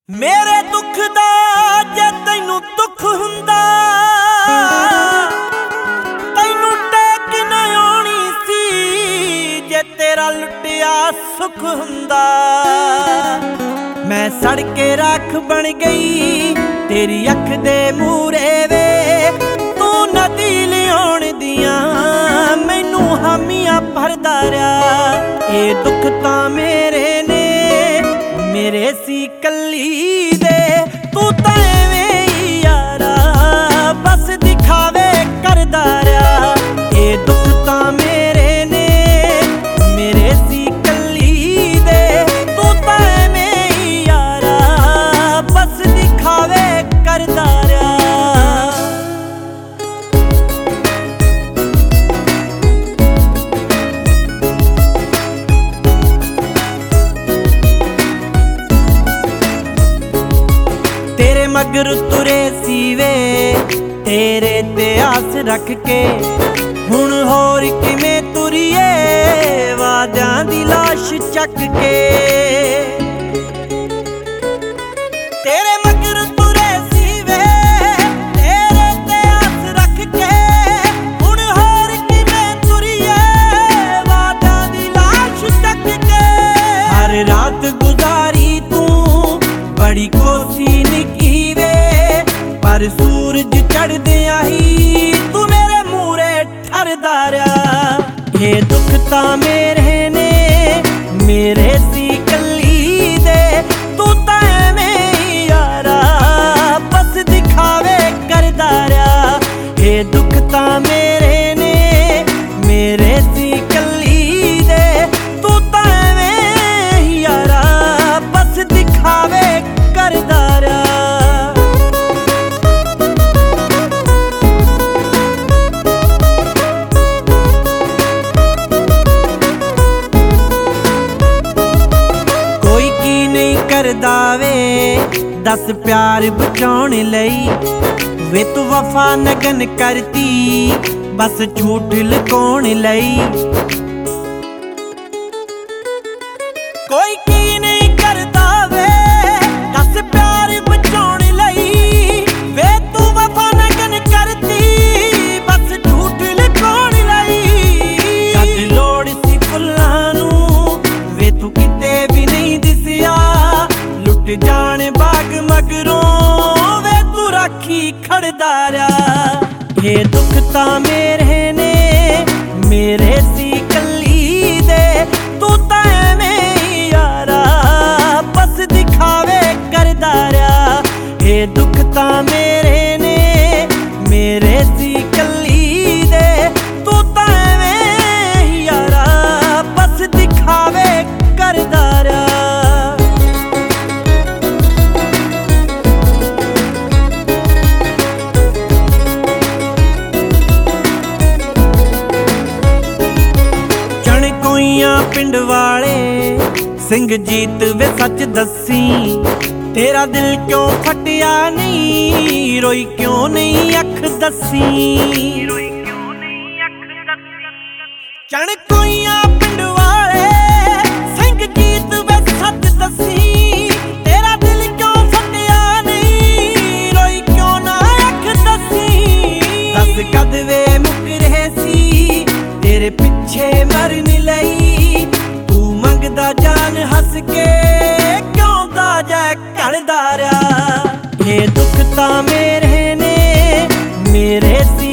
ਮੇਰੇ ਦੁੱਖ ਦਾ ਜੇ ਤੈਨੂੰ ਦੁੱਖ ਹੁੰਦਾ, ਤੈਨੂੰ ਟੇਕ ਨਾ ਆਉਣੀ ਸੀ। ਜੇ ਤੇਰਾ ਲੁੱਟਿਆ ਸੁੱਖ ਹੁੰਦਾ, ਮੈਂ ਸੜ ਕੇ ਰਾਖ ਬਣ ਗਈ ਤੇਰੀ ਅੱਖ ਦੇ ਮੂਹਰੇ ਵੇ। ਤੂੰ ਨਦੀ ਲਿਆਉਣ ਦੀਆਂ ਮੈਨੂੰ ਹਾਮੀਆਂ ਭਰਦਾ ਰਿਹਾ। ਇਹ ਦੁੱਖ ਤਾਂ ਮੇਰੇ ਨੇ, ਮੇਰੇ ਸੀ ਕੱਲੀ ਦੇ। ਤੂੰ ਤਾਂ ਐਵੇਂ ਹੀ ਯਾਰਾ ਬਸ ਦਿਖਾਵੇ ਕਰਦਾ ਰਿਹਾ। ਇਹ ਦੁੱਖ ਤਾਂ ਮੇਰੇ ਨੇ, ਮੇਰੇ ਸੀ ਕੱਲੀ ਦੇ। ਤੂੰ ਤਾਂ ਐਵੇਂ ਹੀ ਯਾਰਾ ਬਸ ਦਿਖਾਵੇ ਕਰਦਾ ਰਿਹਾ। ਤੇਰੇ ਮਗਰ ਤੁਰੇ ਸੀ ਵੇ, ਤੇਰੇ ਤੇ ਆਸ ਰੱਖ ਕੇ। ਹੁਣ ਹੋਰ ਕਿਵੇਂ ਤੁਰੀਏ ਵਾਦਿਆਂ ਦੀ ਲਾਸ਼ ਚੱਕ ਕੇ। ਤੇਰੇ ਮਗਰ ਤੁਰੇ ਸੀ ਵੇ, ਤੇਰੇ ਤੇ ਆਸ ਰੱਖ ਕੇ। ਹੁਣ ਹੋਰ ਕਿਵੇਂ ਤੁਰੀਏ ਵਾਦਿਆਂ ਦੀ ਲਾਸ਼ ਚੱਕ ਕੇ। ਹਰ ਰਾਤ ਗੁਜ਼ਾਰੀ ਤੂੰ ਬੜੀ ਕੋਸੀ ਨਿੱਕੀ ਵੇ, ਪਰ ਸੂਰਜ ਚੜ੍ਹਦਿਆਂ ਹੀ ਤੂੰ ਮੇਰੇ ਮੂਹਰੇ ਠਰਦਾ ਰਿਹਾ। ਇਹ ਦੁੱਖ ਤਾਂ ਮੇਰੇ ਨੇ, ਮੇਰੇ ਸੀ ਕੱਲੀ ਦੇ। ਤੂੰ ਤਾਂ ਐਵੇਂ ਹੀ ਯਾਰਾ ਬਸ ਦਿਖਾਵੇ ਕਰਦਾ ਰਿਹਾ। ਇਹ ਦੁੱਖ ਤਾਂ ਮੇਰੇ ਨੇ, ਮੇਰੇ ਸੀ ਕੱਲੀ ਦੇ। ਤੂੰ ਤਾਂ ਐਵੇਂ ਹੀ ਯਾਰਾ ਬਸ ਦਿਖਾਵੇ ਕਰਦਾ ਰਿਹਾ। ਕੋਈ ਕੀ ਨਹੀਂ ਕਰਦਾ ਵੇ ਦੱਸ ਪਿਆਰ ਬਚਾਉਣ ਲਈ। ਵੇ ਤੂੰ ਵਫਾ ਨਗਨ ਕਰਤੀ ਬਸ ਝੂਠ ਲੁਕਾਉਣ ਲਈ। ਕੋਈ ਕੀ ਨਹੀਂ ਕਰਦਾ ਵੇ ਦੱਸ ਪਿਆਰ ਬਚਾਉਣ ਲਈ। ਵੇ ਤੂੰ ਵਫਾ ਨਗਨ ਕਰਤੀ ਬਸ ਝੂਠ ਲੁਕਾਉਣ ਲਈ। ਜਦ ਲੋੜ ਸੀ ਫੁੱਲਾਂ ਨੂੰ ਵੇ ਤੂੰ ਕਿਤੇ ਵੀ ਨਹੀਂ ਦਿਸਿਆ। ਲੁੱਟ ਜਾਣ ਬਾਗ ਮਗਰੋਂ ਵੇ ਤੂੰ ਰਾਖੀ ਖੜਦਾ ਰਿਹਾ। ਇਹ ਦੁੱਖ ਤਾਂ ਮੇਰੇ ਨੇ, ਮੇਰੇ ਸੀ ਕੱਲੀ ਦੇ। ਤੂੰ ਤਾਂ ਐਵੇਂ ਹੀ ਯਾਰਾ ਬਸ ਦਿਖਾਵੇ ਕਰਦਾ ਰਿਹਾ। ਇਹ ਦੁੱਖ ਤਾਂ ਮੇਰੇ ਨੇ, ਮੇਰੇ ਸੀ ਕੱਲੀ ਦੇ। ਤੂੰ ਤਾਂ ਐਵੇਂ ਹੀ ਯਾਰਾ ਬਸ ਦਿਖਾਵੇ ਕਰਦਾ ਰਿਹਾ। ਚਣਕੋਈਆਂ ਪਿੰਡ ਵਾਲੇ ਸਿੰਘ ਜੀਤ ਵੇ ਸੱਚ ਦੱਸੀ। ਤੇਰਾ ਦਿਲ ਕਿਉਂ ਫਟਿਆ ਨਹੀਂ, ਰੋਈ ਕਿਉਂ ਨਹੀਂ ਅੱਖ ਦੱਸੀ। ਚਣਕੋਈਆਂ ਪਿੰਡ ਵਾਲੇ ਸਿੰਘ ਜੀਤ ਵੇ ਸੱਚ ਦੱਸੀ। ਤੇਰਾ ਦਿਲ ਕਿਉਂ ਫਟਿਆ ਨਹੀਂ, ਰੋਈ ਕਿਉਂ ਨਾ ਅੱਖ ਦੱਸੀ। ਦੱਸ ਕਦ ਵੇ ਮੁੱਕ ਰਹੇ ਸੀ ਤੇਰੇ ਪਿੱਛੇ ਮਰਨ ਲਈ। ਤੂੰ ਮੰਗਦਾ ਜਾਨ ਹੱਸ ਕੇ ਕਿਉਂ ਤਾਜਾ ਘੜਦਾ ਰਿਹਾ। ਇਹ ਦੁੱਖ ਤਾਂ ਮੇਰੇ ਨੇ, ਮੇਰੇ ਸੀ